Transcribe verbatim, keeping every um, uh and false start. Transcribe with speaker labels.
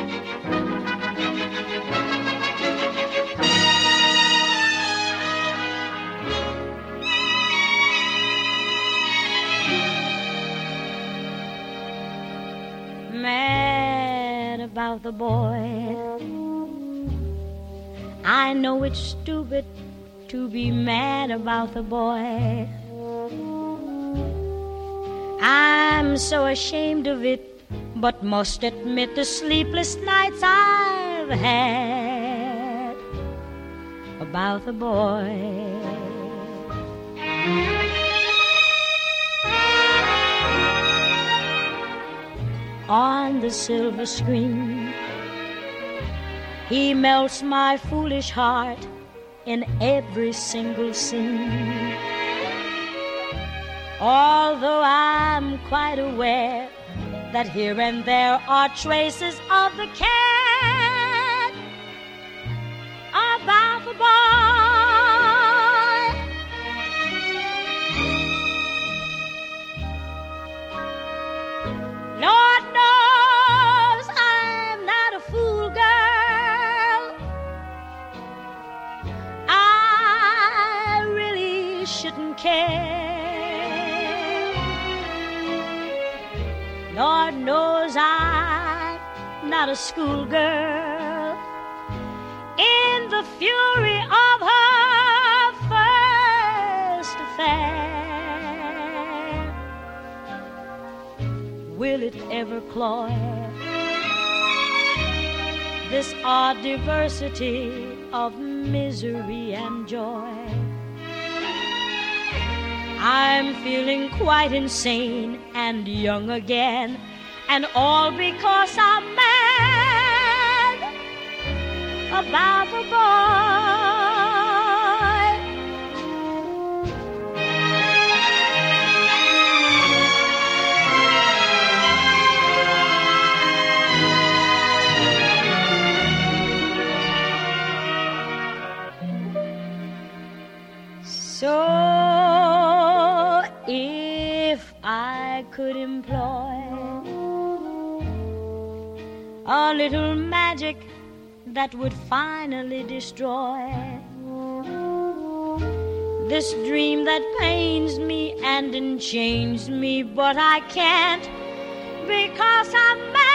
Speaker 1: Mad about the boy. I know it's stupid to be mad about the boy. I'm so ashamed of it, but must admit the sleepless nights I've had about the boy. On the silver screen, he melts my foolish heart in every single scene. Although I'm quite aware that here and there are traces of the cat about the boy. Lord knows I'm not a fool, girl. I really shouldn't care. Lord knows I'm not a schoolgirl. In the fury of her first affair, will it ever cloy this odd diversity of misery and joy? I'm feeling quite insane and young again, and all because I'm mad about the boy. So if I could employ a little magic that would finally destroy this dream that pains me and enchains me, but I can't because I'm mad